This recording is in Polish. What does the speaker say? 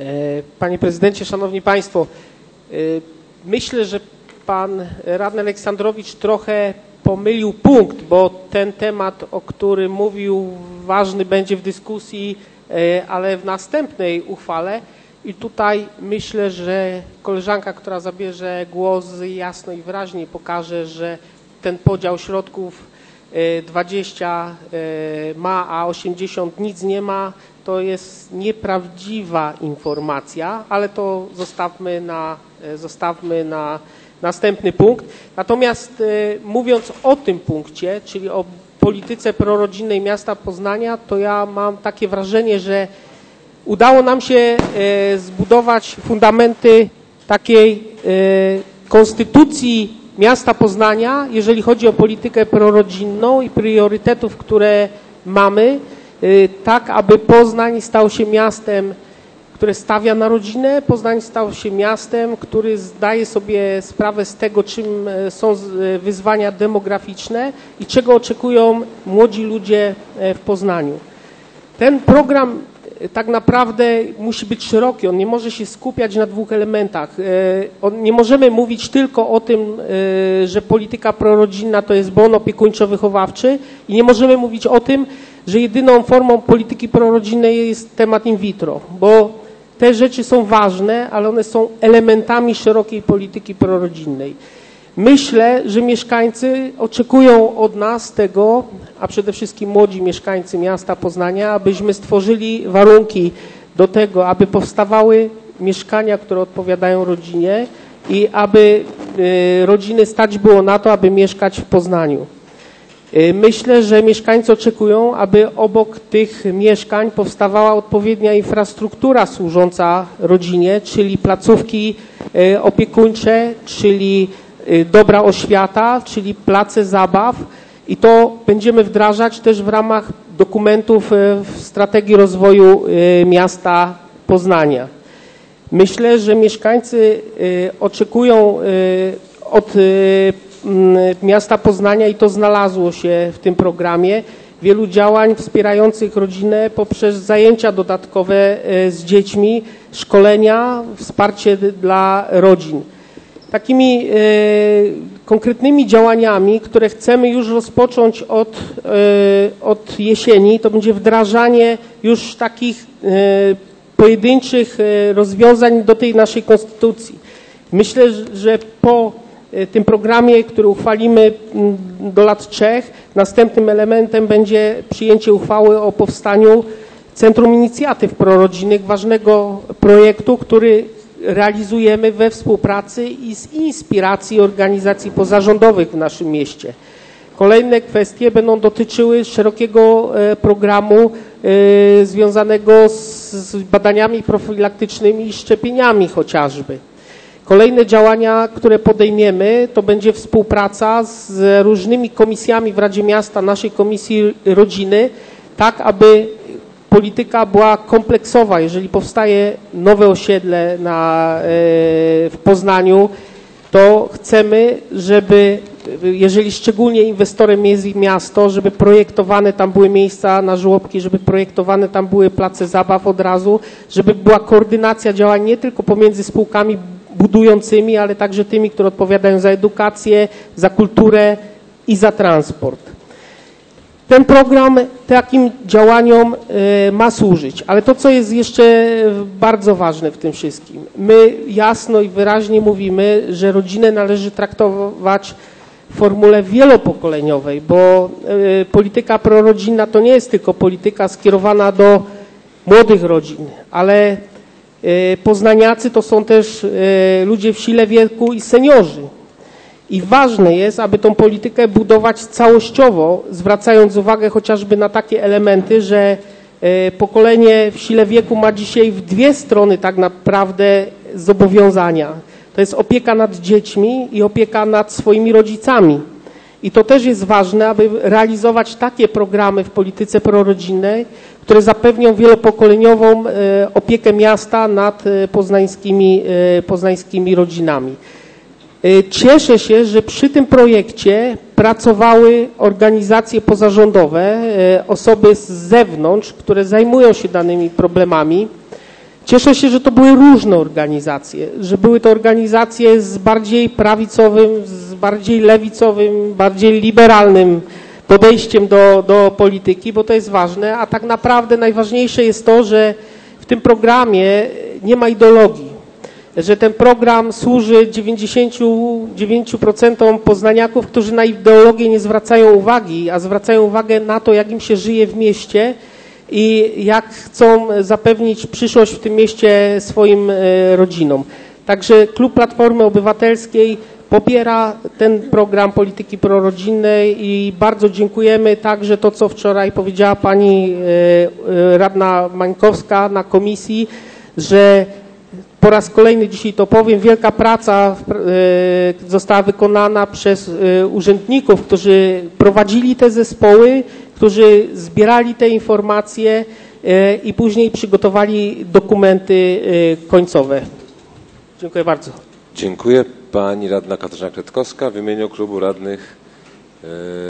Panie Prezydencie, Szanowni Państwo, myślę, że Pan Radny Aleksandrowicz trochę pomylił punkt, bo ten temat, o którym mówił, ważny będzie w dyskusji, ale w następnej uchwale. I tutaj myślę, że koleżanka, która zabierze głos, jasno i wyraźnie pokaże, że ten podział środków 20 ma, a 80 nic nie ma, to jest nieprawdziwa informacja, ale to zostawmy na następny punkt. Natomiast mówiąc o tym punkcie, czyli o polityce prorodzinnej miasta Poznania, to ja mam takie wrażenie, że udało nam się zbudować fundamenty takiej konstytucji miasta Poznania, jeżeli chodzi o politykę prorodzinną i priorytetów, które mamy, tak aby Poznań stał się miastem, które stawia na rodzinę. Poznań stał się miastem, który zdaje sobie sprawę z tego, czym są wyzwania demograficzne i czego oczekują młodzi ludzie w Poznaniu. Ten program tak naprawdę musi być szeroki, on nie może się skupiać na dwóch elementach. Nie możemy mówić tylko o tym, że polityka prorodzinna to jest bon opiekuńczo-wychowawczy i nie możemy mówić o tym, że jedyną formą polityki prorodzinnej jest temat in vitro, bo te rzeczy są ważne, ale one są elementami szerokiej polityki prorodzinnej. Myślę, że mieszkańcy oczekują od nas tego, a przede wszystkim młodzi mieszkańcy miasta Poznania, abyśmy stworzyli warunki do tego, aby powstawały mieszkania, które odpowiadają rodzinie i aby rodziny stać było na to, aby mieszkać w Poznaniu. Myślę, że mieszkańcy oczekują, aby obok tych mieszkań powstawała odpowiednia infrastruktura służąca rodzinie, czyli placówki opiekuńcze, czyli dobra oświata, czyli place zabaw i to będziemy wdrażać też w ramach dokumentów w strategii rozwoju miasta Poznania. Myślę, że mieszkańcy oczekują od miasta Poznania i to znalazło się w tym programie wielu działań wspierających rodzinę poprzez zajęcia dodatkowe z dziećmi, szkolenia, wsparcie dla rodzin. Takimi konkretnymi działaniami, które chcemy już rozpocząć od jesieni, to będzie wdrażanie już takich pojedynczych rozwiązań do tej naszej konstytucji. Myślę, że po tym programie, który uchwalimy do lat 3, następnym elementem będzie przyjęcie uchwały o powstaniu Centrum Inicjatyw Prorodzinnych, ważnego projektu, który realizujemy we współpracy i z inspiracji organizacji pozarządowych w naszym mieście. Kolejne kwestie będą dotyczyły szerokiego programu związanego z badaniami profilaktycznymi i szczepieniami chociażby. Kolejne działania, które podejmiemy, to będzie współpraca z różnymi komisjami w Radzie Miasta, naszej Komisji Rodziny, tak aby polityka była kompleksowa. Jeżeli powstaje nowe osiedle w Poznaniu, to chcemy, żeby, jeżeli szczególnie inwestorem jest miasto, żeby projektowane tam były miejsca na żłobki, żeby projektowane tam były place zabaw od razu, żeby była koordynacja działań nie tylko pomiędzy spółkami budującymi, ale także tymi, które odpowiadają za edukację, za kulturę i za transport. Ten program takim działaniom ma służyć, ale to, co jest jeszcze bardzo ważne w tym wszystkim, my jasno i wyraźnie mówimy, że rodzinę należy traktować w formule wielopokoleniowej, bo polityka prorodzinna to nie jest tylko polityka skierowana do młodych rodzin, ale poznaniacy to są też ludzie w sile wieku i seniorzy. I ważne jest, aby tą politykę budować całościowo, zwracając uwagę chociażby na takie elementy, że pokolenie w sile wieku ma dzisiaj w dwie strony tak naprawdę zobowiązania. To jest opieka nad dziećmi i opieka nad swoimi rodzicami. I to też jest ważne, aby realizować takie programy w polityce prorodzinnej, które zapewnią wielopokoleniową opiekę miasta nad poznańskimi rodzinami. Cieszę się, że przy tym projekcie pracowały organizacje pozarządowe, osoby z zewnątrz, które zajmują się danymi problemami. Cieszę się, że to były różne organizacje, że były to organizacje z bardziej prawicowym, z bardziej lewicowym, bardziej liberalnym podejściem do polityki, bo to jest ważne, a tak naprawdę najważniejsze jest to, że w tym programie nie ma ideologii, że ten program służy 99% poznaniaków, którzy na ideologię nie zwracają uwagi, a zwracają uwagę na to, jak im się żyje w mieście i jak chcą zapewnić przyszłość w tym mieście swoim rodzinom. Także Klub Platformy Obywatelskiej popiera ten program polityki prorodzinnej i bardzo dziękujemy. Także to, co wczoraj powiedziała pani radna Mańkowska na komisji, że po raz kolejny dzisiaj to powiem, wielka praca została wykonana przez urzędników, którzy prowadzili te zespoły, którzy zbierali te informacje i później przygotowali dokumenty końcowe. Dziękuję bardzo. Dziękuję. Pani radna Katarzyna Kretkowska w imieniu klubu radnych